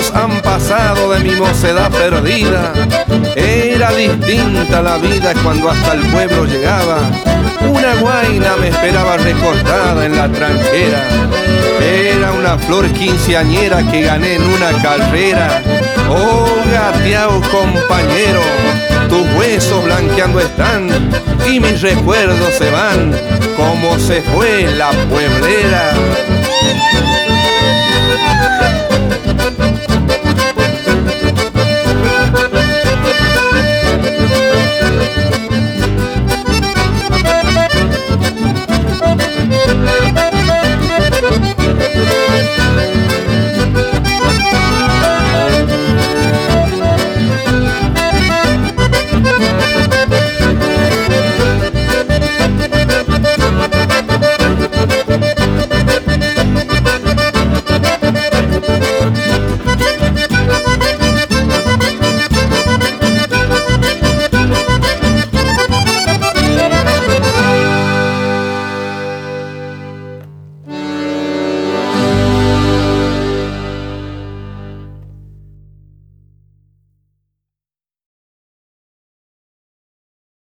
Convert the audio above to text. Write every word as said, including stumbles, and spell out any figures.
años han pasado de mi mocedad perdida. Era distinta la vida cuando hasta el pueblo llegaba. Una guaina me esperaba recortada en la tranquera. Era una flor quinceañera que gané en una carrera. Oh, gateao compañero, tus huesos blanqueando están y mis recuerdos se van como se fue la pueblera.